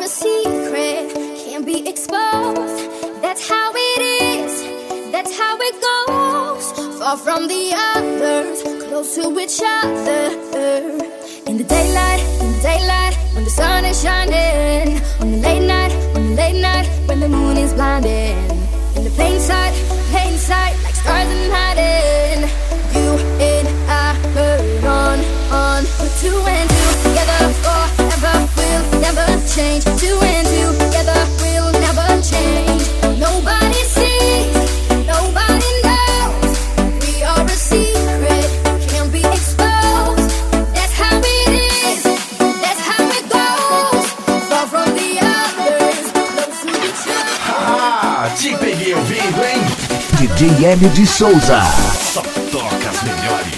a secret, can't be exposed. That's how it is, that's how it goes. Far from the others, close to each other. In the daylight, when the sun is shining. On the late night, when the moon is blinding. In the plain sight, like stars in hiding. You and I burn on. Put two and two together forever, will never change. Two and two together will never change. Nobody sees, nobody knows. We are a secret, can't be exposed. That's how it is, that's how it goes. Far from the others, close to each other. Ah, te peguei ouvindo, hein? DJ M de Souza. Só toca as melhores.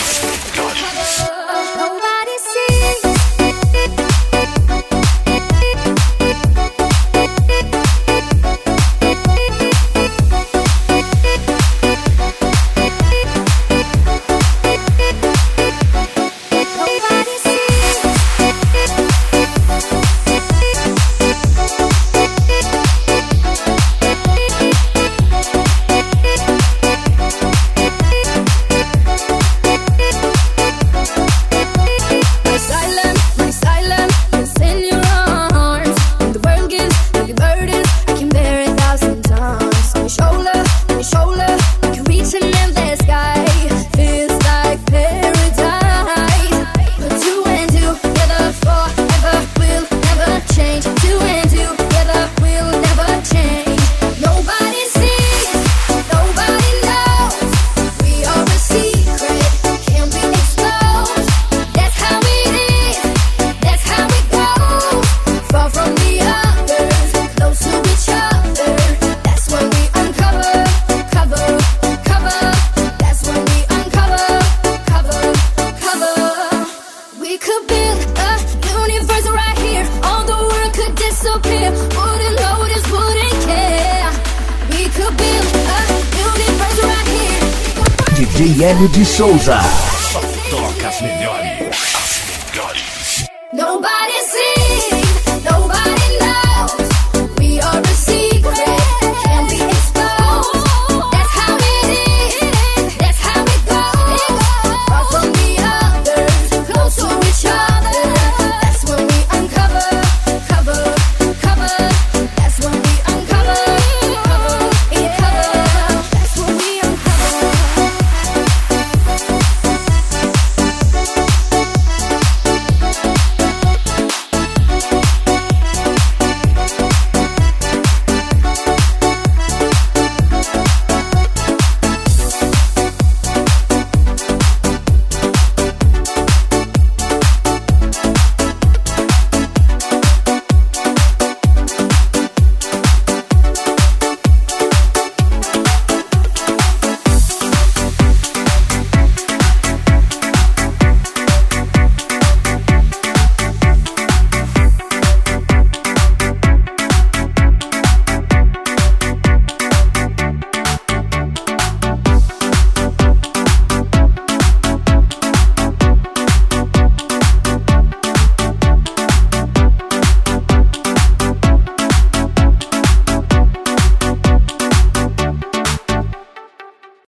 Nobody sees. DJ M de Souza.